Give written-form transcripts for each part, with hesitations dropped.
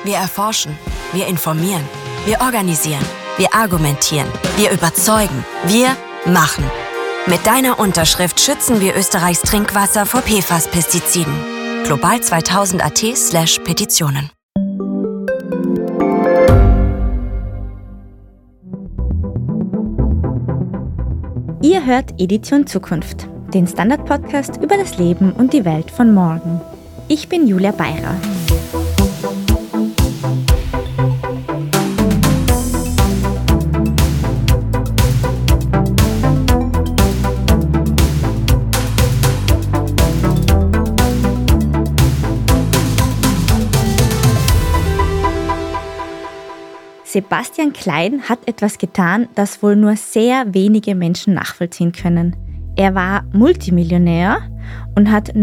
Wir erforschen, wir informieren, wir organisieren, wir argumentieren, wir überzeugen, wir machen. Mit deiner Unterschrift schützen wir Österreichs Trinkwasser vor PFAS-Pestiziden. global2000.at/Petitionen. Ihr hört Edition Zukunft, den Standard-Podcast über das Leben und die Welt von morgen. Ich bin Julia Beirer. Sebastian Klein hat etwas getan, das wohl nur sehr wenige Menschen nachvollziehen können. Er war Multimillionär und hat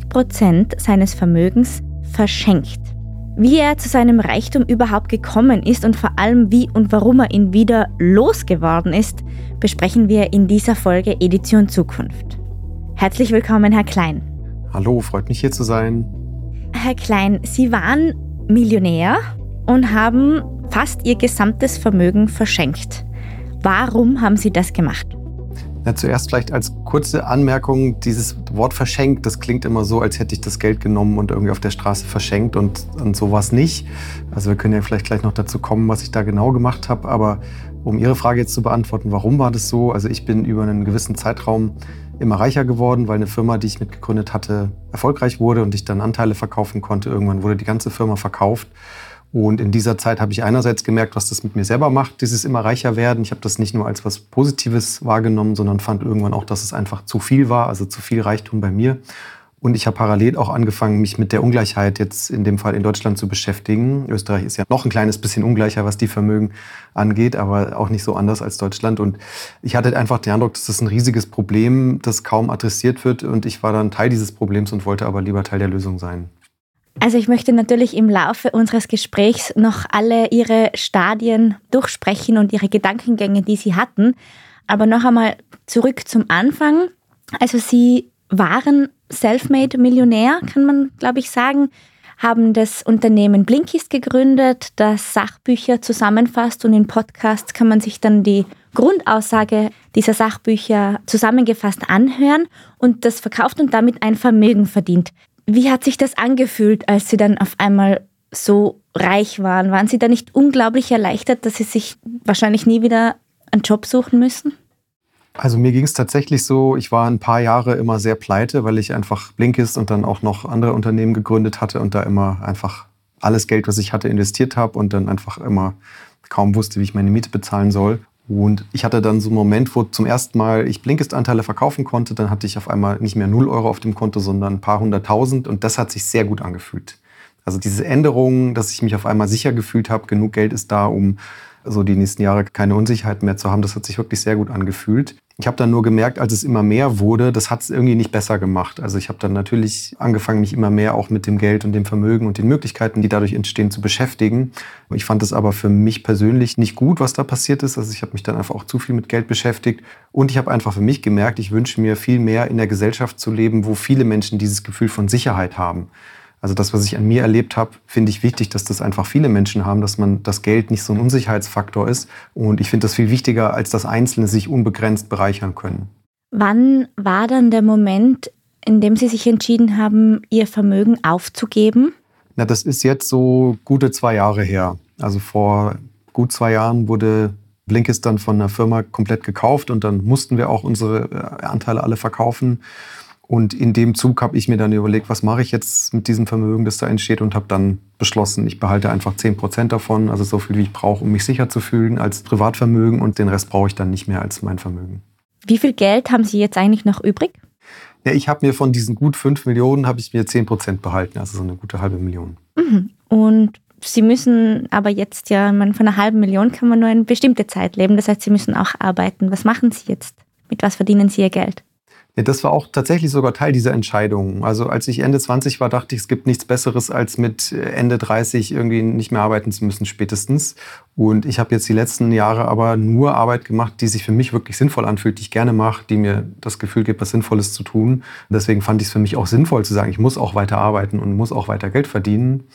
90% seines Vermögens verschenkt. Wie er zu seinem Reichtum überhaupt gekommen ist und vor allem wie und warum er ihn wieder losgeworden ist, besprechen wir in dieser Folge Edition Zukunft. Herzlich willkommen, Herr Klein. Hallo, freut mich hier zu sein. Herr Klein, Sie waren Millionär und haben fast Ihr gesamtes Vermögen verschenkt. Warum haben Sie das gemacht? Ja, zuerst vielleicht als kurze Anmerkung, dieses Wort verschenkt, das klingt immer so, als hätte ich das Geld genommen und irgendwie auf der Straße verschenkt und sowas nicht. Also wir können ja vielleicht gleich noch dazu kommen, was ich da genau gemacht habe. Aber um Ihre Frage jetzt zu beantworten, warum war das so? Also ich bin über einen gewissen Zeitraum immer reicher geworden, weil eine Firma, die ich mitgegründet hatte, erfolgreich wurde und ich dann Anteile verkaufen konnte. Irgendwann wurde die ganze Firma verkauft. Und in dieser Zeit habe ich einerseits gemerkt, was das mit mir selber macht, dieses immer reicher werden. Ich habe das nicht nur als was Positives wahrgenommen, sondern fand irgendwann auch, dass es einfach zu viel war, also zu viel Reichtum bei mir. Und ich habe parallel auch angefangen, mich mit der Ungleichheit jetzt in dem Fall in Deutschland zu beschäftigen. Österreich ist ja noch ein kleines bisschen ungleicher, was die Vermögen angeht, aber auch nicht so anders als Deutschland. Und ich hatte einfach den Eindruck, dass das ein riesiges Problem, das kaum adressiert wird. Und ich war dann Teil dieses Problems und wollte aber lieber Teil der Lösung sein. Also ich möchte natürlich im Laufe unseres Gesprächs noch alle Ihre Stadien durchsprechen und Ihre Gedankengänge, die Sie hatten. Aber noch einmal zurück zum Anfang. Also Sie waren Selfmade-Millionär, kann man, glaube ich, sagen, haben das Unternehmen Blinkist gegründet, das Sachbücher zusammenfasst und in Podcasts kann man sich dann die Grundaussage dieser Sachbücher zusammengefasst anhören und das verkauft und damit ein Vermögen verdient. Wie hat sich das angefühlt, als Sie dann auf einmal so reich waren? Waren Sie da nicht unglaublich erleichtert, dass Sie sich wahrscheinlich nie wieder einen Job suchen müssen? Also mir ging es tatsächlich so, ich war ein paar Jahre immer sehr pleite, weil ich einfach Blinkist und dann auch noch andere Unternehmen gegründet hatte und da immer einfach alles Geld, was ich hatte, investiert habe und dann einfach immer kaum wusste, wie ich meine Miete bezahlen soll. Und ich hatte dann so einen Moment, wo zum ersten Mal ich Blinkist-Anteile verkaufen konnte. Dann hatte ich auf einmal nicht mehr 0 Euro auf dem Konto, sondern ein paar 100.000. Und das hat sich sehr gut angefühlt. Also diese Änderung, dass ich mich auf einmal sicher gefühlt habe, genug Geld ist da, um so die nächsten Jahre keine Unsicherheit mehr zu haben, das hat sich wirklich sehr gut angefühlt. Ich habe dann nur gemerkt, als es immer mehr wurde, das hat es irgendwie nicht besser gemacht. Also ich habe dann natürlich angefangen, mich immer mehr auch mit dem Geld und dem Vermögen und den Möglichkeiten, die dadurch entstehen, zu beschäftigen. Ich fand es aber für mich persönlich nicht gut, was da passiert ist. Also ich habe mich dann einfach auch zu viel mit Geld beschäftigt. Und ich habe einfach für mich gemerkt, ich wünsche mir viel mehr in der Gesellschaft zu leben, wo viele Menschen dieses Gefühl von Sicherheit haben. Also das, was ich an mir erlebt habe, finde ich wichtig, dass das einfach viele Menschen haben, dass man das Geld nicht so ein Unsicherheitsfaktor ist. Und ich finde das viel wichtiger, als dass Einzelne sich unbegrenzt bereichern können. Wann war dann der Moment, in dem Sie sich entschieden haben, Ihr Vermögen aufzugeben? Na, das ist jetzt so gute 2 Jahre her. Also vor gut 2 Jahren wurde Blinkist dann von einer Firma komplett gekauft und dann mussten wir auch unsere Anteile alle verkaufen. Und in dem Zug habe ich mir dann überlegt, was mache ich jetzt mit diesem Vermögen, das da entsteht, und habe dann beschlossen, ich behalte einfach 10% davon, also so viel, wie ich brauche, um mich sicher zu fühlen als Privatvermögen, und den Rest brauche ich dann nicht mehr als mein Vermögen. Wie viel Geld haben Sie jetzt eigentlich noch übrig? Ja, ich habe mir von diesen gut 5 Millionen, habe ich mir 10% behalten, also so eine gute halbe Million. Mhm. Und Sie müssen aber jetzt ja, von einer halben Million kann man nur eine bestimmte Zeit leben, das heißt, Sie müssen auch arbeiten. Was machen Sie jetzt? Mit was verdienen Sie Ihr Geld? Ja, das war auch tatsächlich sogar Teil dieser Entscheidung. Also als ich Ende 20 war, dachte ich, es gibt nichts Besseres, als mit Ende 30 irgendwie nicht mehr arbeiten zu müssen, spätestens. Und ich habe jetzt die letzten Jahre aber nur Arbeit gemacht, die sich für mich wirklich sinnvoll anfühlt, die ich gerne mache, die mir das Gefühl gibt, was Sinnvolles zu tun. Und deswegen fand ich es für mich auch sinnvoll zu sagen, ich muss auch weiter arbeiten und muss auch weiter Geld verdienen.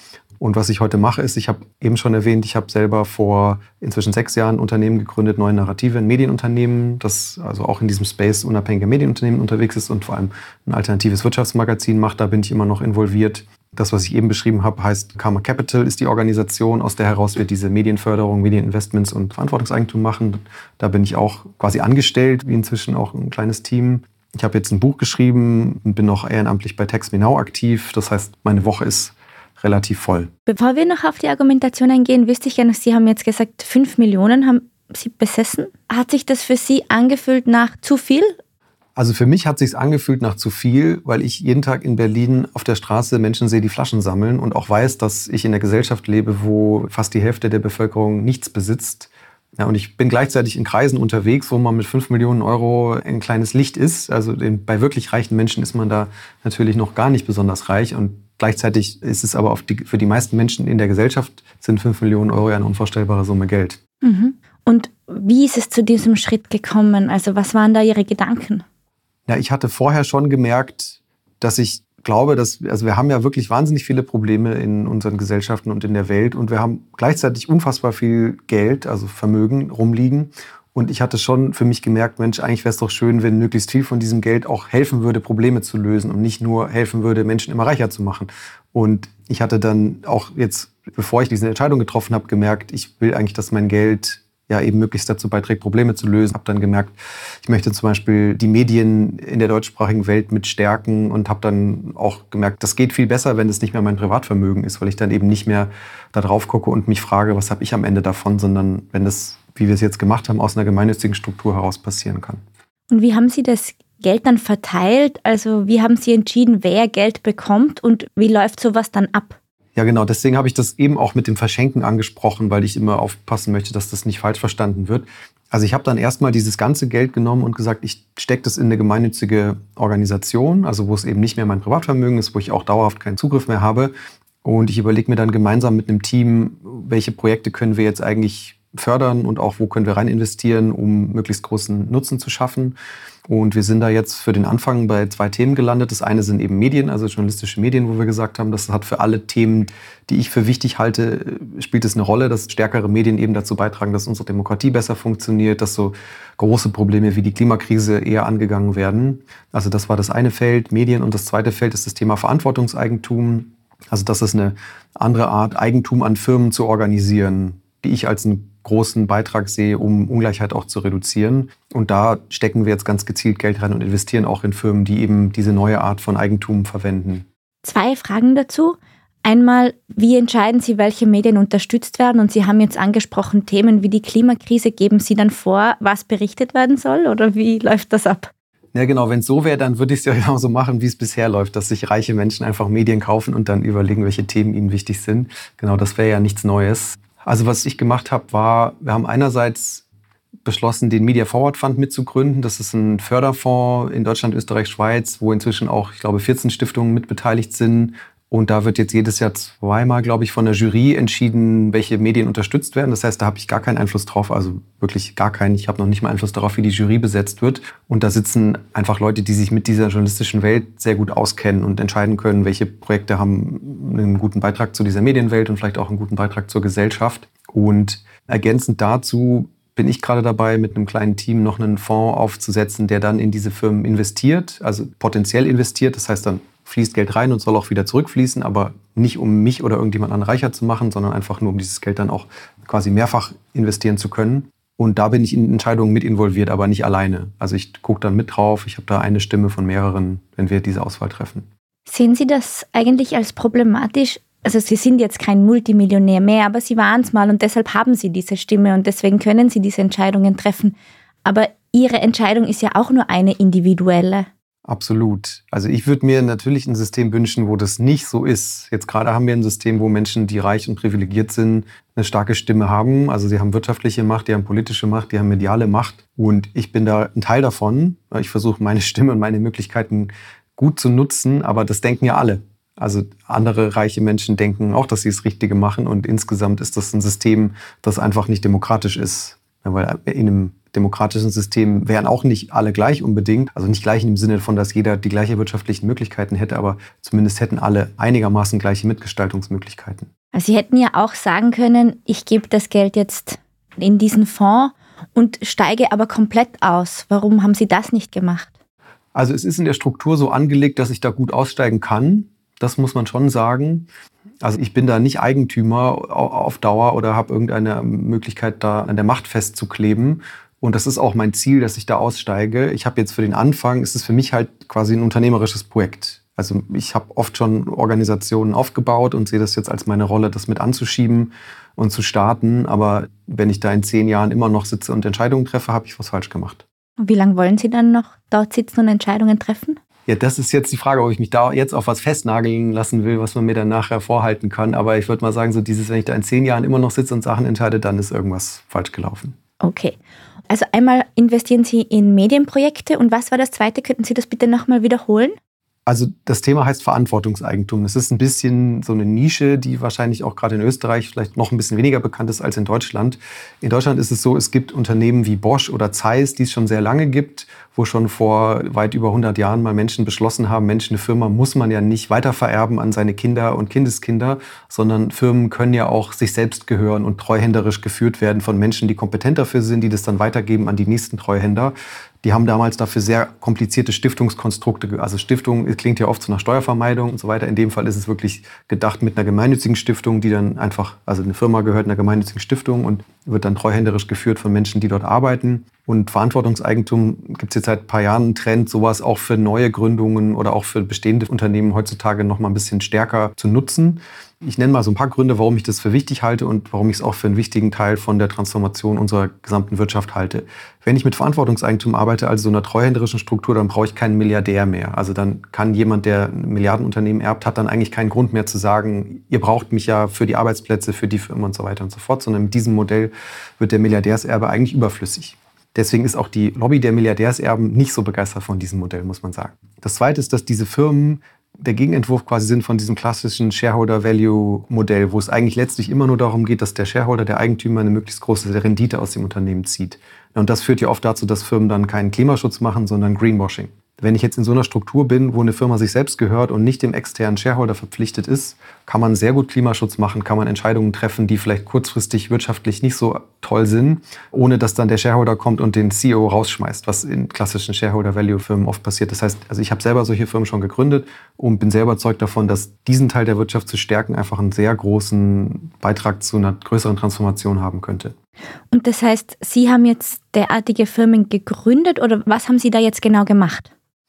Und was ich heute mache, ist, ich habe eben schon erwähnt, ich habe selber vor inzwischen 6 Jahren ein Unternehmen gegründet, Neue Narrative, ein Medienunternehmen, das also auch in diesem Space unabhängiger Medienunternehmen unterwegs ist und vor allem ein alternatives Wirtschaftsmagazin macht. Da bin ich immer noch involviert. Das, was ich eben beschrieben habe, heißt Karma Capital, ist die Organisation, aus der heraus wir diese Medienförderung, Medieninvestments und Verantwortungseigentum machen. Da bin ich auch quasi angestellt, wie inzwischen auch ein kleines Team. Ich habe jetzt ein Buch geschrieben und bin noch ehrenamtlich bei Text Me Now aktiv. Das heißt, meine Woche ist relativ voll. Bevor wir noch auf die Argumentation eingehen, wüsste ich gerne, Sie haben jetzt gesagt, 5 Millionen haben Sie besessen. Hat sich das für Sie angefühlt nach zu viel? Also für mich hat es sich angefühlt nach zu viel, weil ich jeden Tag in Berlin auf der Straße Menschen sehe, die Flaschen sammeln und auch weiß, dass ich in einer Gesellschaft lebe, wo fast die Hälfte der Bevölkerung nichts besitzt. Ja, und ich bin gleichzeitig in Kreisen unterwegs, wo man mit 5 Millionen Euro ein kleines Licht ist. Also bei wirklich reichen Menschen ist man da natürlich noch gar nicht besonders reich. Und gleichzeitig ist es aber für die meisten Menschen in der Gesellschaft sind 5 Millionen Euro ja eine unvorstellbare Summe Geld. Mhm. Und wie ist es zu diesem Schritt gekommen? Also was waren da Ihre Gedanken? Ja, ich hatte vorher schon gemerkt, dass ich glaube, also wir haben ja wirklich wahnsinnig viele Probleme in unseren Gesellschaften und in der Welt und wir haben gleichzeitig unfassbar viel Geld, also Vermögen rumliegen. Und ich hatte schon für mich gemerkt, Mensch, eigentlich wäre es doch schön, wenn möglichst viel von diesem Geld auch helfen würde, Probleme zu lösen und nicht nur helfen würde, Menschen immer reicher zu machen. Und ich hatte dann auch jetzt, bevor ich diese Entscheidung getroffen habe, gemerkt, ich will eigentlich, dass mein Geld ja eben möglichst dazu beiträgt, Probleme zu lösen. Habe dann gemerkt, ich möchte zum Beispiel die Medien in der deutschsprachigen Welt mit stärken und habe dann auch gemerkt, das geht viel besser, wenn es nicht mehr mein Privatvermögen ist, weil ich dann eben nicht mehr da drauf gucke und mich frage, was habe ich am Ende davon, sondern wenn das, wie wir es jetzt gemacht haben, aus einer gemeinnützigen Struktur heraus passieren kann. Und wie haben Sie das Geld dann verteilt? Also wie haben Sie entschieden, wer Geld bekommt und wie läuft sowas dann ab? Ja, genau. Deswegen habe ich das eben auch mit dem Verschenken angesprochen, weil ich immer aufpassen möchte, dass das nicht falsch verstanden wird. Also ich habe dann erstmal dieses ganze Geld genommen und gesagt, ich stecke das in eine gemeinnützige Organisation, also wo es eben nicht mehr mein Privatvermögen ist, wo ich auch dauerhaft keinen Zugriff mehr habe. Und ich überlege mir dann gemeinsam mit einem Team, welche Projekte können wir jetzt eigentlich fördern und auch wo können wir rein investieren, um möglichst großen Nutzen zu schaffen. Und wir sind da jetzt für den Anfang bei 2 Themen gelandet. Das eine sind eben Medien, also journalistische Medien, wo wir gesagt haben, das hat für alle Themen, die ich für wichtig halte, spielt es eine Rolle, dass stärkere Medien eben dazu beitragen, dass unsere Demokratie besser funktioniert, dass so große Probleme wie die Klimakrise eher angegangen werden. Also das war das eine Feld, Medien. Und das zweite Feld ist das Thema Verantwortungseigentum. Also das ist eine andere Art, Eigentum an Firmen zu organisieren, die ich als einen großen Beitrag sehe, um Ungleichheit auch zu reduzieren. Und da stecken wir jetzt ganz gezielt Geld rein und investieren auch in Firmen, die eben diese neue Art von Eigentum verwenden. 2 Fragen dazu. Einmal, wie entscheiden Sie, welche Medien unterstützt werden? Und Sie haben jetzt angesprochen, Themen wie die Klimakrise. Geben Sie dann vor, was berichtet werden soll? Oder wie läuft das ab? Ja, genau. Wenn es so wäre, dann würde ich es ja genauso machen, wie es bisher läuft, dass sich reiche Menschen einfach Medien kaufen und dann überlegen, welche Themen ihnen wichtig sind. Genau, das wäre ja nichts Neues. Also was ich gemacht habe, war, wir haben einerseits beschlossen, den Media Forward Fund mitzugründen. Das ist ein Förderfonds in Deutschland, Österreich, Schweiz, wo inzwischen auch, ich glaube, 14 Stiftungen mitbeteiligt sind. Und da wird jetzt jedes Jahr 2-mal, glaube ich, von der Jury entschieden, welche Medien unterstützt werden. Das heißt, da habe ich gar keinen Einfluss drauf, also wirklich gar keinen. Ich habe noch nicht mal Einfluss darauf, wie die Jury besetzt wird. Und da sitzen einfach Leute, die sich mit dieser journalistischen Welt sehr gut auskennen und entscheiden können, welche Projekte haben einen guten Beitrag zu dieser Medienwelt und vielleicht auch einen guten Beitrag zur Gesellschaft. Und ergänzend dazu bin ich gerade dabei, mit einem kleinen Team noch einen Fonds aufzusetzen, der dann in diese Firmen investiert, also potenziell investiert. Das heißt, dann fließt Geld rein und soll auch wieder zurückfließen, aber nicht um mich oder irgendjemand anderen reicher zu machen, sondern einfach nur, um dieses Geld dann auch quasi mehrfach investieren zu können. Und da bin ich in Entscheidungen mit involviert, aber nicht alleine. Also ich gucke dann mit drauf, ich habe da eine Stimme von mehreren, wenn wir diese Auswahl treffen. Sehen Sie das eigentlich als problematisch? Also Sie sind jetzt kein Multimillionär mehr, aber Sie waren es mal und deshalb haben Sie diese Stimme und deswegen können Sie diese Entscheidungen treffen. Aber Ihre Entscheidung ist ja auch nur eine individuelle. Absolut. Also ich würde mir natürlich ein System wünschen, wo das nicht so ist. Jetzt gerade haben wir ein System, wo Menschen, die reich und privilegiert sind, eine starke Stimme haben. Also sie haben wirtschaftliche Macht, die haben politische Macht, die haben mediale Macht. Und ich bin da ein Teil davon. Ich versuche meine Stimme und meine Möglichkeiten gut zu nutzen, aber das denken ja alle. Also andere reiche Menschen denken auch, dass sie das Richtige machen. Und insgesamt ist das ein System, das einfach nicht demokratisch ist. Ja, weil in einem demokratischen System wären auch nicht alle gleich unbedingt. Also nicht gleich im Sinne von, dass jeder die gleichen wirtschaftlichen Möglichkeiten hätte, aber zumindest hätten alle einigermaßen gleiche Mitgestaltungsmöglichkeiten. Also Sie hätten ja auch sagen können, ich gebe das Geld jetzt in diesen Fonds und steige aber komplett aus. Warum haben Sie das nicht gemacht? Also es ist in der Struktur so angelegt, dass ich da gut aussteigen kann. Das muss man schon sagen. Also ich bin da nicht Eigentümer auf Dauer oder habe irgendeine Möglichkeit, da an der Macht festzukleben. Und das ist auch mein Ziel, dass ich da aussteige. Ich habe jetzt für den Anfang, ist es für mich halt quasi ein unternehmerisches Projekt. Also ich habe oft schon Organisationen aufgebaut und sehe das jetzt als meine Rolle, das mit anzuschieben und zu starten. Aber wenn ich da in 10 Jahren immer noch sitze und Entscheidungen treffe, habe ich was falsch gemacht. Und wie lange wollen Sie dann noch dort sitzen und Entscheidungen treffen? Ja, das ist jetzt die Frage, ob ich mich da jetzt auf was festnageln lassen will, was man mir dann nachher vorhalten kann. Aber ich würde mal sagen, so dieses, wenn ich da in 10 Jahren immer noch sitze und Sachen entscheide, dann ist irgendwas falsch gelaufen. Okay. Also einmal investieren Sie in Medienprojekte und was war das zweite? Könnten Sie das bitte nochmal wiederholen? Also das Thema heißt Verantwortungseigentum. Das ist ein bisschen so eine Nische, die wahrscheinlich auch gerade in Österreich vielleicht noch ein bisschen weniger bekannt ist als in Deutschland. In Deutschland ist es so, es gibt Unternehmen wie Bosch oder Zeiss, die es schon sehr lange gibt, wo schon vor weit über 100 Jahren mal Menschen beschlossen haben, Mensch, eine Firma muss man ja nicht weitervererben an seine Kinder und Kindeskinder, sondern Firmen können ja auch sich selbst gehören und treuhänderisch geführt werden von Menschen, die kompetent dafür sind, die das dann weitergeben an die nächsten Treuhänder. Die haben damals dafür sehr komplizierte Stiftungskonstrukte. Also Stiftung klingt ja oft so nach Steuervermeidung und so weiter. In dem Fall ist es wirklich gedacht mit einer gemeinnützigen Stiftung, die dann einfach, also eine Firma gehört einer gemeinnützigen Stiftung und wird dann treuhänderisch geführt von Menschen, die dort arbeiten. Und Verantwortungseigentum gibt es jetzt seit ein paar Jahren einen Trend, sowas auch für neue Gründungen oder auch für bestehende Unternehmen heutzutage noch mal ein bisschen stärker zu nutzen. Ich nenne mal so ein paar Gründe, warum ich das für wichtig halte und warum ich es auch für einen wichtigen Teil von der Transformation unserer gesamten Wirtschaft halte. Wenn ich mit Verantwortungseigentum arbeite, also so einer treuhänderischen Struktur, dann brauche ich keinen Milliardär mehr. Also dann kann jemand, der ein Milliardenunternehmen erbt, hat dann eigentlich keinen Grund mehr zu sagen, ihr braucht mich ja für die Arbeitsplätze, für die Firmen und so weiter und so fort, sondern mit diesem Modell wird der Milliardärserbe eigentlich überflüssig. Deswegen ist auch die Lobby der Milliardärserben nicht so begeistert von diesem Modell, muss man sagen. Das Zweite ist, dass diese Firmen der Gegenentwurf quasi sind von diesem klassischen Shareholder-Value-Modell, wo es eigentlich letztlich immer nur darum geht, dass der Shareholder, der Eigentümer, eine möglichst große Rendite aus dem Unternehmen zieht. Und das führt ja oft dazu, dass Firmen dann keinen Klimaschutz machen, sondern Greenwashing. Wenn ich jetzt in so einer Struktur bin, wo eine Firma sich selbst gehört und nicht dem externen Shareholder verpflichtet ist, kann man sehr gut Klimaschutz machen, kann man Entscheidungen treffen, die vielleicht kurzfristig wirtschaftlich nicht so toll sind, ohne dass dann der Shareholder kommt und den CEO rausschmeißt, was in klassischen Shareholder-Value-Firmen oft passiert. Das heißt, also ich habe selber solche Firmen schon gegründet und bin sehr überzeugt davon, dass diesen Teil der Wirtschaft zu stärken einfach einen sehr großen Beitrag zu einer größeren Transformation haben könnte. Und das heißt, Sie haben jetzt derartige Firmen gegründet oder was haben Sie da jetzt genau gemacht?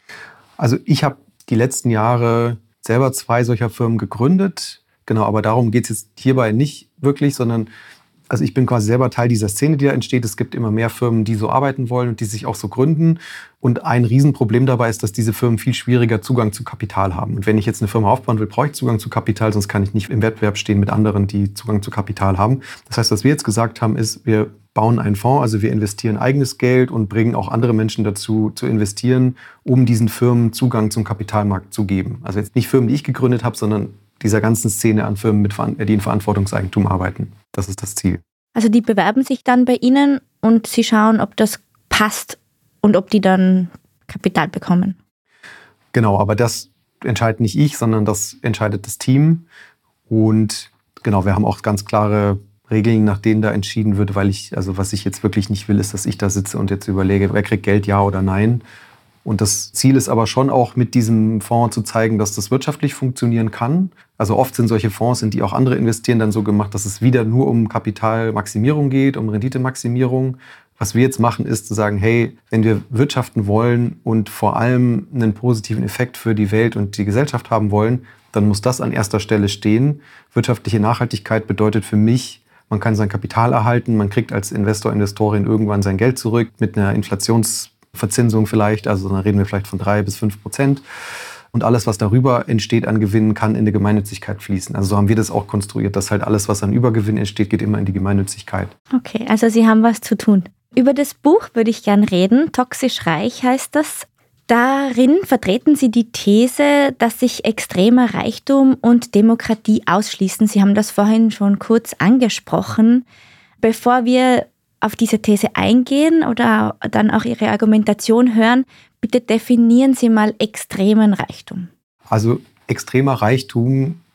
Also ich habe die letzten Jahre selber 2 solcher Firmen gegründet. Genau, aber darum geht es jetzt hierbei nicht wirklich, sondern also ich bin quasi selber Teil dieser Szene, die da entsteht. Es gibt immer mehr Firmen, die so arbeiten wollen und die sich auch so gründen. Und ein Riesenproblem dabei ist, dass diese Firmen viel schwieriger Zugang zu Kapital haben. Und wenn ich jetzt eine Firma aufbauen will, brauche ich Zugang zu Kapital, sonst kann ich nicht im Wettbewerb stehen mit anderen, die Zugang zu Kapital haben. Das heißt, was wir jetzt gesagt haben, ist, wir bauen einen Fonds, also wir investieren eigenes Geld und bringen auch andere Menschen dazu zu investieren, um diesen Firmen Zugang zum Kapitalmarkt zu geben. Also jetzt nicht Firmen, die ich gegründet habe, sondern dieser ganzen Szene an Firmen, die in Verantwortungseigentum arbeiten. Das ist das Ziel. Also die bewerben sich dann bei Ihnen und Sie schauen, ob das passt und ob die dann Kapital bekommen. Genau, aber das entscheidet nicht ich, sondern das entscheidet das Team. Und genau, wir haben auch ganz klare Regeln, nach denen da entschieden wird, weil was ich jetzt wirklich nicht will, ist, dass ich da sitze und jetzt überlege, wer kriegt Geld, ja oder nein. Und das Ziel ist aber schon auch mit diesem Fonds zu zeigen, dass das wirtschaftlich funktionieren kann. Also oft sind solche Fonds, in die auch andere investieren, dann so gemacht, dass es wieder nur um Kapitalmaximierung geht, um Renditemaximierung. Was wir jetzt machen, ist zu sagen, hey, wenn wir wirtschaften wollen und vor allem einen positiven Effekt für die Welt und die Gesellschaft haben wollen, dann muss das an erster Stelle stehen. Wirtschaftliche Nachhaltigkeit bedeutet für mich, man kann sein Kapital erhalten, man kriegt als Investor, Investorin irgendwann sein Geld zurück mit einer Inflationsverzinsung vielleicht, also dann reden wir vielleicht von 3-5%. Und alles, was darüber entsteht an Gewinnen, kann in eine Gemeinnützigkeit fließen. Also so haben wir das auch konstruiert, dass halt alles, was an Übergewinn entsteht, geht immer in die Gemeinnützigkeit. Okay, also Sie haben was zu tun. Über das Buch würde ich gern reden. Toxisch reich heißt das. Darin vertreten Sie die These, dass sich extremer Reichtum und Demokratie ausschließen. Sie haben das vorhin schon kurz angesprochen. Bevor wir auf diese These eingehen oder dann auch Ihre Argumentation hören, bitte definieren Sie mal extremen Reichtum. Also extremer Reichtum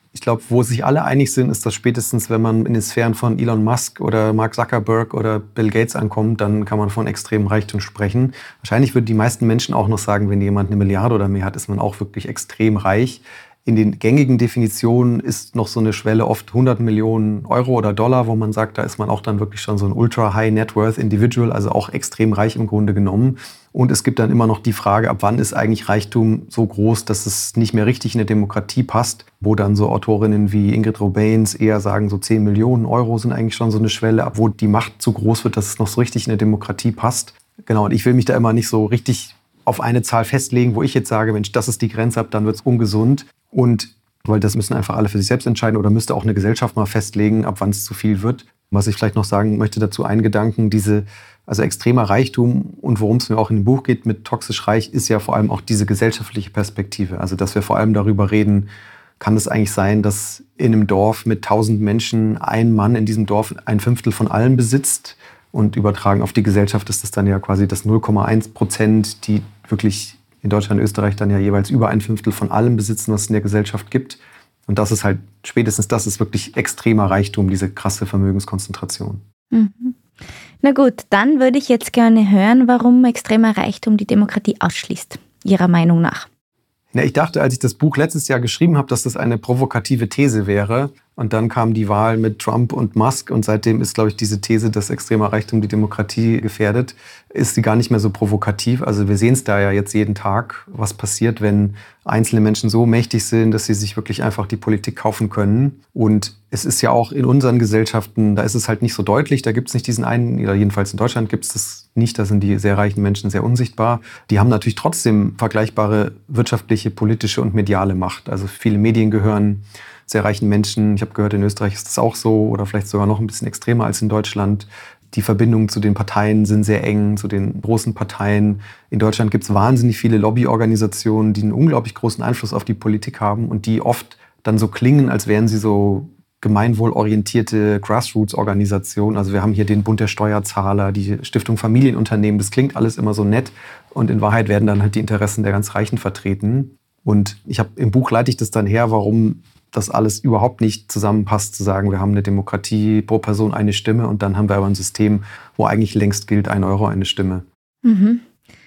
Ich glaube, wo sich alle einig sind, ist, dass spätestens, wenn man in den Sphären von Elon Musk oder Mark Zuckerberg oder Bill Gates ankommt, dann kann man von extremem Reichtum sprechen. Wahrscheinlich würden die meisten Menschen auch noch sagen, wenn jemand 1 Milliarde oder mehr hat, ist man auch wirklich extrem reich. In den gängigen Definitionen ist noch so eine Schwelle oft 100 Millionen Euro oder Dollar, wo man sagt, da ist man auch dann wirklich schon so ein Ultra-High-Net-Worth-Individual, also auch extrem reich im Grunde genommen. Und es gibt dann immer noch die Frage, ab wann ist eigentlich Reichtum so groß, dass es nicht mehr richtig in eine Demokratie passt, wo dann so Autorinnen wie Ingrid Robains eher sagen, so 10 Millionen Euro sind eigentlich schon so eine Schwelle, ab wo die Macht zu groß wird, dass es noch so richtig in eine Demokratie passt. Genau, und ich will mich da immer nicht so richtig auf eine Zahl festlegen, wo ich jetzt sage, Mensch, das ist die Grenze, ab dann wird es ungesund. Und weil das müssen einfach alle für sich selbst entscheiden oder müsste auch eine Gesellschaft mal festlegen, ab wann es zu viel wird. Was ich vielleicht noch sagen möchte dazu, ein Gedanken, also extremer Reichtum und worum es mir auch in dem Buch geht mit Toxisch Reich, ist ja vor allem auch diese gesellschaftliche Perspektive. Also dass wir vor allem darüber reden, kann es eigentlich sein, dass in einem Dorf mit 1000 Menschen ein Mann in diesem Dorf 1/5 von allem besitzt, und übertragen auf die Gesellschaft ist das dann ja quasi das 0,1%, die wirklich in Deutschland und Österreich dann ja jeweils über 1/5 von allem besitzen, was es in der Gesellschaft gibt. Und das ist halt, spätestens das ist wirklich extremer Reichtum, diese krasse Vermögenskonzentration. Mhm. Na gut, dann würde ich jetzt gerne hören, warum extremer Reichtum die Demokratie ausschließt, Ihrer Meinung nach. Ja, ich dachte, als ich das Buch letztes Jahr geschrieben habe, dass das eine provokative These wäre. Und dann kam die Wahl mit Trump und Musk. Und seitdem ist, glaube ich, diese These, dass extremer Reichtum die Demokratie gefährdet, ist sie gar nicht mehr so provokativ. Also wir sehen es da ja jetzt jeden Tag, was passiert, wenn einzelne Menschen so mächtig sind, dass sie sich wirklich einfach die Politik kaufen können. Und es ist ja auch in unseren Gesellschaften, da ist es halt nicht so deutlich. Da gibt es nicht diesen einen, oder jedenfalls in Deutschland gibt es das nicht. Da sind die sehr reichen Menschen sehr unsichtbar. Die haben natürlich trotzdem vergleichbare wirtschaftliche, politische und mediale Macht. Also viele Medien gehören sehr reichen Menschen. Ich habe gehört, in Österreich ist das auch so oder vielleicht sogar noch ein bisschen extremer als in Deutschland. Die Verbindungen zu den Parteien sind sehr eng, zu den großen Parteien. In Deutschland gibt es wahnsinnig viele Lobbyorganisationen, die einen unglaublich großen Einfluss auf die Politik haben und die oft dann so klingen, als wären sie so gemeinwohlorientierte Grassroots-Organisationen. Also wir haben hier den Bund der Steuerzahler, die Stiftung Familienunternehmen. Das klingt alles immer so nett und in Wahrheit werden dann halt die Interessen der ganz Reichen vertreten. Und im Buch leite ich das dann her, warum das alles überhaupt nicht zusammenpasst, zu sagen, wir haben eine Demokratie, pro Person eine Stimme und dann haben wir aber ein System, wo eigentlich längst gilt, 1 Euro eine Stimme. Mhm.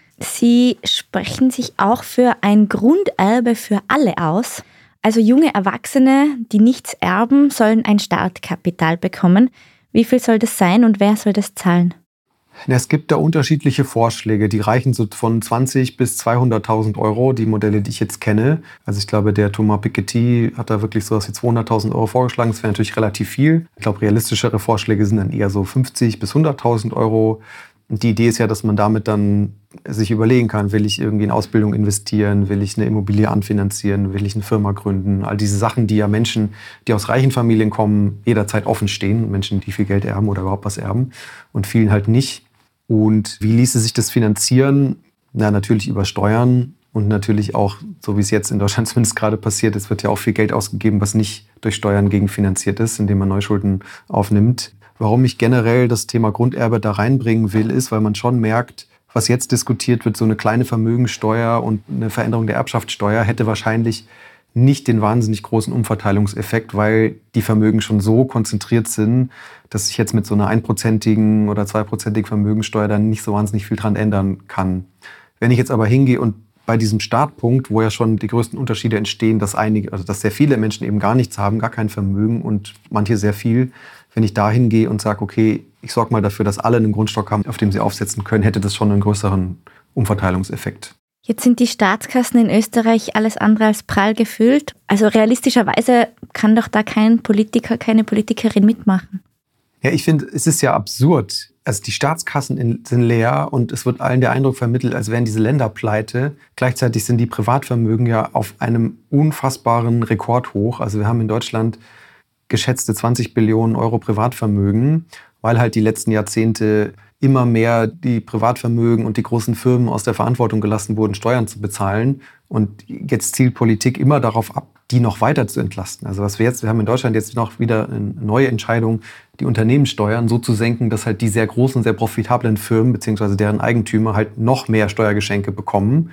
Sie sprechen sich auch für ein Grunderbe für alle aus. Also junge Erwachsene, die nichts erben, sollen ein Startkapital bekommen. Wie viel soll das sein und wer soll das zahlen? Es gibt da unterschiedliche Vorschläge, die reichen so von 20.000 bis 200.000 Euro, die Modelle, die ich jetzt kenne. Also ich glaube, der Thomas Piketty hat da wirklich sowas wie 200.000 Euro vorgeschlagen. Das wäre natürlich relativ viel. Ich glaube, realistischere Vorschläge sind dann eher so 50.000 bis 100.000 Euro. Und die Idee ist ja, dass man damit dann sich überlegen kann, will ich irgendwie in Ausbildung investieren, will ich eine Immobilie anfinanzieren, will ich eine Firma gründen. All diese Sachen, die ja Menschen, die aus reichen Familien kommen, jederzeit offen stehen. Menschen, die viel Geld erben oder überhaupt was erben und vielen halt nicht. Und wie ließe sich das finanzieren? Na, natürlich über Steuern und natürlich auch, so wie es jetzt in Deutschland zumindest gerade passiert, es wird ja auch viel Geld ausgegeben, was nicht durch Steuern gegenfinanziert ist, indem man Neuschulden aufnimmt. Warum ich generell das Thema Grunderbe da reinbringen will, ist, weil man schon merkt, was jetzt diskutiert wird, so eine kleine Vermögensteuer und eine Veränderung der Erbschaftssteuer hätte wahrscheinlich nicht den wahnsinnig großen Umverteilungseffekt, weil die Vermögen schon so konzentriert sind, dass sich jetzt mit so einer 1%igen oder 2%igen Vermögensteuer dann nicht so wahnsinnig viel dran ändern kann. Wenn ich jetzt aber hingehe und bei diesem Startpunkt, wo ja schon die größten Unterschiede entstehen, dass sehr viele Menschen eben gar nichts haben, gar kein Vermögen und manche sehr viel, wenn ich da hingehe und sage, okay, ich sorge mal dafür, dass alle einen Grundstock haben, auf dem sie aufsetzen können, hätte das schon einen größeren Umverteilungseffekt. Jetzt sind die Staatskassen in Österreich alles andere als prall gefüllt. Also realistischerweise kann doch da kein Politiker, keine Politikerin mitmachen. Ja, ich finde, es ist ja absurd. Also die Staatskassen sind leer und es wird allen der Eindruck vermittelt, als wären diese Länder pleite. Gleichzeitig sind die Privatvermögen ja auf einem unfassbaren Rekordhoch. Also wir haben in Deutschland geschätzte 20 Billionen Euro Privatvermögen, weil halt die letzten Jahrzehnte immer mehr die Privatvermögen und die großen Firmen aus der Verantwortung gelassen wurden, Steuern zu bezahlen. Und jetzt zielt Politik immer darauf ab, die noch weiter zu entlasten. Also wir haben in Deutschland jetzt noch wieder eine neue Entscheidung, die Unternehmenssteuern so zu senken, dass halt die sehr großen, sehr profitablen Firmen bzw. deren Eigentümer halt noch mehr Steuergeschenke bekommen.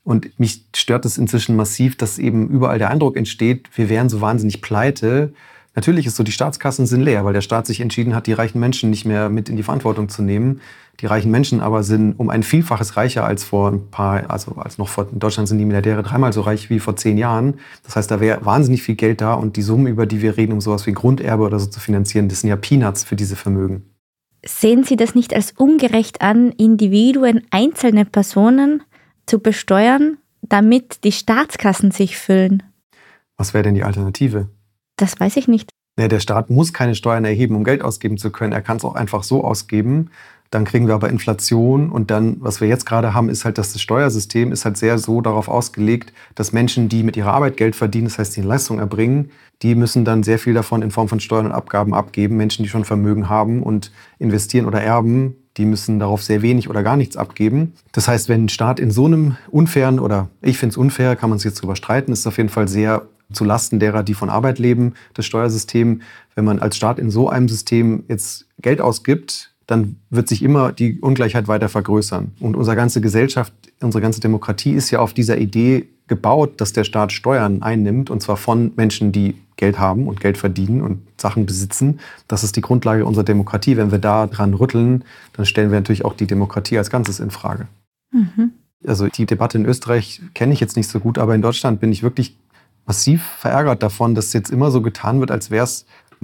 Und mich stört es inzwischen massiv, dass eben überall der Eindruck entsteht, wir wären so wahnsinnig pleite. Natürlich ist so, die Staatskassen sind leer, weil der Staat sich entschieden hat, die reichen Menschen nicht mehr mit in die Verantwortung zu nehmen. Die reichen Menschen aber sind um ein Vielfaches reicher als vor ein paar, in Deutschland sind die Milliardäre 3-mal so reich wie vor 10 Jahren. Das heißt, da wäre wahnsinnig viel Geld da und die Summen, über die wir reden, um sowas wie Grunderbe oder so zu finanzieren, das sind ja Peanuts für diese Vermögen. Sehen Sie das nicht als ungerecht an, Individuen, einzelne Personen zu besteuern, damit die Staatskassen sich füllen? Was wäre denn die Alternative? Das weiß ich nicht. Ja, der Staat muss keine Steuern erheben, um Geld ausgeben zu können. Er kann es auch einfach so ausgeben. Dann kriegen wir aber Inflation und dann, was wir jetzt gerade haben, ist halt, dass das Steuersystem ist halt sehr so darauf ausgelegt, dass Menschen, die mit ihrer Arbeit Geld verdienen, das heißt, die eine Leistung erbringen, die müssen dann sehr viel davon in Form von Steuern und Abgaben abgeben. Menschen, die schon Vermögen haben und investieren oder erben, die müssen darauf sehr wenig oder gar nichts abgeben. Das heißt, wenn ein Staat in so einem unfairen, oder ich finde es unfair, kann man sich jetzt drüber streiten, ist auf jeden Fall sehr zu Lasten derer, die von Arbeit leben, das Steuersystem. Wenn man als Staat in so einem System jetzt Geld ausgibt, dann wird sich immer die Ungleichheit weiter vergrößern. Und unsere ganze Gesellschaft, unsere ganze Demokratie ist ja auf dieser Idee gebaut, dass der Staat Steuern einnimmt, und zwar von Menschen, die Geld haben und Geld verdienen und Sachen besitzen. Das ist die Grundlage unserer Demokratie. Wenn wir da dran rütteln, dann stellen wir natürlich auch die Demokratie als Ganzes in Frage. Mhm. Also die Debatte in Österreich kenne ich jetzt nicht so gut, aber in Deutschland bin ich wirklich massiv verärgert davon, dass jetzt immer so getan wird, als wäre es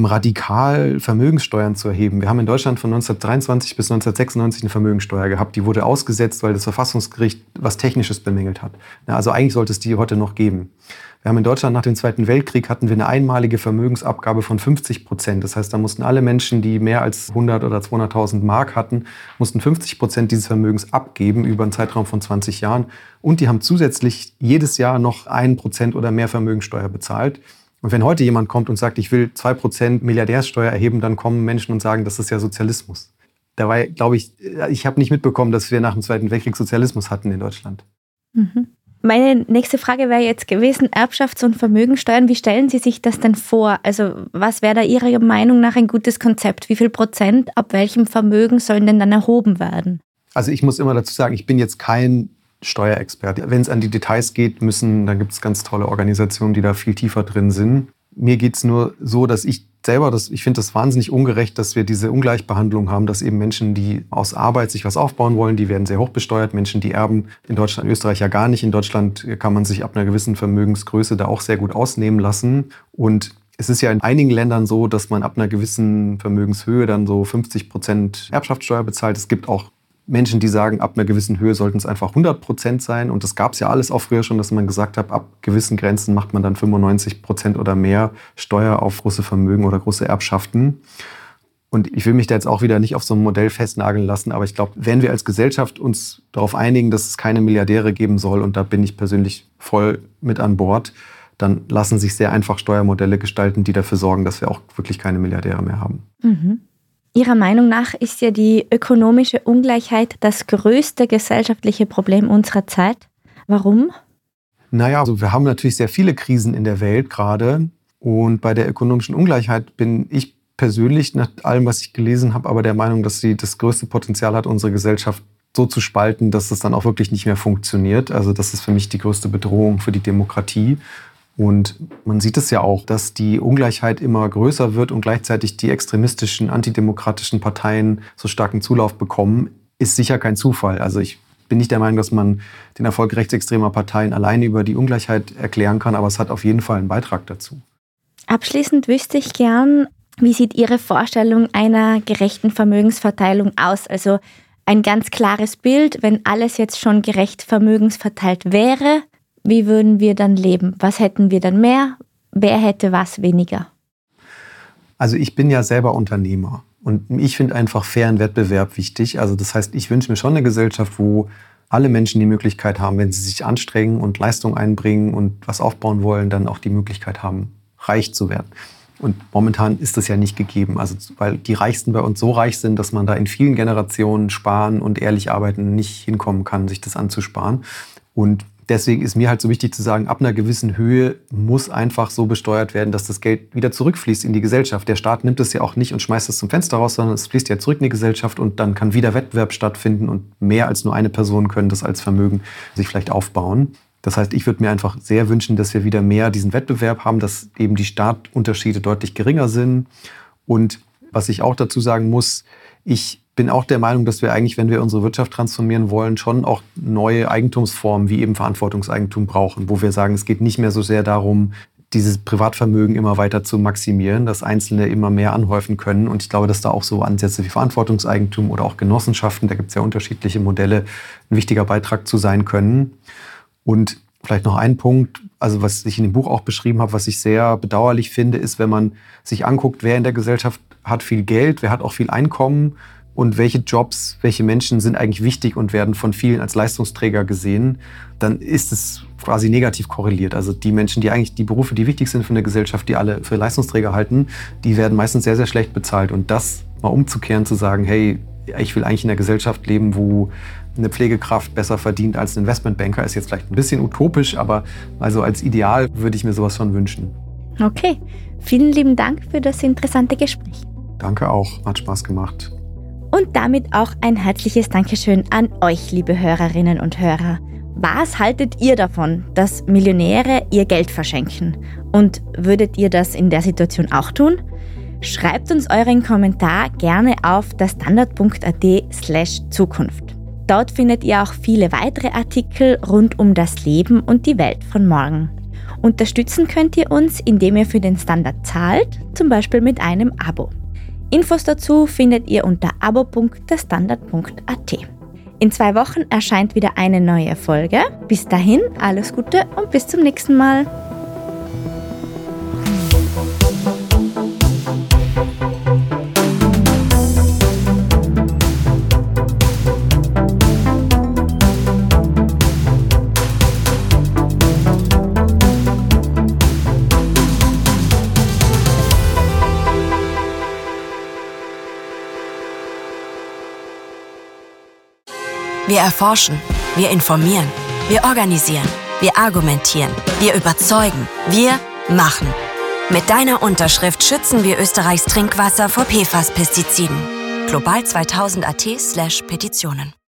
radikal Vermögenssteuern zu erheben. Wir haben in Deutschland von 1923 bis 1996 eine Vermögenssteuer gehabt. Die wurde ausgesetzt, weil das Verfassungsgericht was Technisches bemängelt hat. Also eigentlich sollte es die heute noch geben. Wir haben in Deutschland nach dem Zweiten Weltkrieg hatten wir eine einmalige Vermögensabgabe von 50%. Das heißt, da mussten alle Menschen, die mehr als 100 oder 200.000 Mark hatten, mussten 50% dieses Vermögens abgeben über einen Zeitraum von 20 Jahren. Und die haben zusätzlich jedes Jahr noch 1% oder mehr Vermögenssteuer bezahlt. Und wenn heute jemand kommt und sagt, ich will 2% Milliardärssteuer erheben, dann kommen Menschen und sagen, das ist ja Sozialismus. Dabei glaube ich habe nicht mitbekommen, dass wir nach dem Zweiten Weltkrieg Sozialismus hatten in Deutschland. Mhm. Meine nächste Frage wäre jetzt gewesen, Erbschafts- und Vermögensteuern. Wie stellen Sie sich das denn vor? Also was wäre da Ihrer Meinung nach ein gutes Konzept? Wie viel Prozent ab welchem Vermögen sollen denn dann erhoben werden? Also ich muss immer dazu sagen, ich bin jetzt kein Steuerexperte. Wenn es an die Details geht, dann gibt es ganz tolle Organisationen, die da viel tiefer drin sind. Mir geht es nur so, dass ich finde das wahnsinnig ungerecht, dass wir diese Ungleichbehandlung haben, dass eben Menschen, die aus Arbeit sich was aufbauen wollen, die werden sehr hoch besteuert. Menschen, die erben, in Deutschland, Österreich ja gar nicht. In Deutschland kann man sich ab einer gewissen Vermögensgröße da auch sehr gut ausnehmen lassen. Und es ist ja in einigen Ländern so, dass man ab einer gewissen Vermögenshöhe dann so 50% Erbschaftssteuer bezahlt. Es gibt auch Menschen, die sagen, ab einer gewissen Höhe sollten es einfach 100% sein. Und das gab es ja alles auch früher schon, dass man gesagt hat, ab gewissen Grenzen macht man dann 95% oder mehr Steuer auf große Vermögen oder große Erbschaften. Und ich will mich da jetzt auch wieder nicht auf so ein Modell festnageln lassen, aber ich glaube, wenn wir als Gesellschaft uns darauf einigen, dass es keine Milliardäre geben soll, und da bin ich persönlich voll mit an Bord, dann lassen sich sehr einfach Steuermodelle gestalten, die dafür sorgen, dass wir auch wirklich keine Milliardäre mehr haben. Mhm. Ihrer Meinung nach ist ja die ökonomische Ungleichheit das größte gesellschaftliche Problem unserer Zeit. Warum? Naja, also wir haben natürlich sehr viele Krisen in der Welt gerade. Und bei der ökonomischen Ungleichheit bin ich persönlich, nach allem, was ich gelesen habe, aber der Meinung, dass sie das größte Potenzial hat, unsere Gesellschaft so zu spalten, dass es dann auch wirklich nicht mehr funktioniert. Also das ist für mich die größte Bedrohung für die Demokratie. Und man sieht es ja auch, dass die Ungleichheit immer größer wird und gleichzeitig die extremistischen, antidemokratischen Parteien so starken Zulauf bekommen, ist sicher kein Zufall. Also ich bin nicht der Meinung, dass man den Erfolg rechtsextremer Parteien alleine über die Ungleichheit erklären kann, aber es hat auf jeden Fall einen Beitrag dazu. Abschließend wüsste ich gern, wie sieht Ihre Vorstellung einer gerechten Vermögensverteilung aus? Also ein ganz klares Bild, wenn alles jetzt schon gerecht vermögensverteilt wäre, wie würden wir dann leben? Was hätten wir dann mehr? Wer hätte was weniger? Also ich bin ja selber Unternehmer und ich finde einfach fairen Wettbewerb wichtig. Also das heißt, ich wünsche mir schon eine Gesellschaft, wo alle Menschen die Möglichkeit haben, wenn sie sich anstrengen und Leistung einbringen und was aufbauen wollen, dann auch die Möglichkeit haben, reich zu werden. Und momentan ist das ja nicht gegeben. Also weil die Reichsten bei uns so reich sind, dass man da in vielen Generationen sparen und ehrlich arbeiten nicht hinkommen kann, sich das anzusparen. Und deswegen ist mir halt so wichtig zu sagen, ab einer gewissen Höhe muss einfach so besteuert werden, dass das Geld wieder zurückfließt in die Gesellschaft. Der Staat nimmt es ja auch nicht und schmeißt es zum Fenster raus, sondern es fließt ja zurück in die Gesellschaft und dann kann wieder Wettbewerb stattfinden und mehr als nur eine Person können das als Vermögen sich vielleicht aufbauen. Das heißt, ich würde mir einfach sehr wünschen, dass wir wieder mehr diesen Wettbewerb haben, dass eben die Startunterschiede deutlich geringer sind. Und was ich auch dazu sagen muss, ich bin auch der Meinung, dass wir eigentlich, wenn wir unsere Wirtschaft transformieren wollen, schon auch neue Eigentumsformen wie eben Verantwortungseigentum brauchen, wo wir sagen, es geht nicht mehr so sehr darum, dieses Privatvermögen immer weiter zu maximieren, dass Einzelne immer mehr anhäufen können. Und ich glaube, dass da auch so Ansätze wie Verantwortungseigentum oder auch Genossenschaften, da gibt es ja unterschiedliche Modelle, ein wichtiger Beitrag zu sein können. Und vielleicht noch ein Punkt, also was ich in dem Buch auch beschrieben habe, was ich sehr bedauerlich finde, ist, wenn man sich anguckt, wer in der Gesellschaft hat viel Geld, wer hat auch viel Einkommen und welche Jobs, welche Menschen sind eigentlich wichtig und werden von vielen als Leistungsträger gesehen, dann ist es quasi negativ korreliert. Also die Menschen, die eigentlich die Berufe, die wichtig sind für eine Gesellschaft, die alle für Leistungsträger halten, die werden meistens sehr, sehr schlecht bezahlt. Und das mal umzukehren, zu sagen, hey, ich will eigentlich in einer Gesellschaft leben, wo eine Pflegekraft besser verdient als ein Investmentbanker, ist jetzt vielleicht ein bisschen utopisch, aber also als Ideal würde ich mir sowas schon wünschen. Okay, vielen lieben Dank für das interessante Gespräch. Danke auch, hat Spaß gemacht. Und damit auch ein herzliches Dankeschön an euch, liebe Hörerinnen und Hörer. Was haltet ihr davon, dass Millionäre ihr Geld verschenken? Und würdet ihr das in der Situation auch tun? Schreibt uns euren Kommentar gerne auf derstandard.at/Zukunft. Dort findet ihr auch viele weitere Artikel rund um das Leben und die Welt von morgen. Unterstützen könnt ihr uns, indem ihr für den Standard zahlt, zum Beispiel mit einem Abo. Infos dazu findet ihr unter abo.derstandard.at. In 2 Wochen erscheint wieder eine neue Folge. Bis dahin, alles Gute und bis zum nächsten Mal. Wir erforschen, wir informieren, wir organisieren, wir argumentieren, wir überzeugen, wir machen. Mit deiner Unterschrift schützen wir Österreichs Trinkwasser vor PFAS-Pestiziden. Global 2000 AT/Petitionen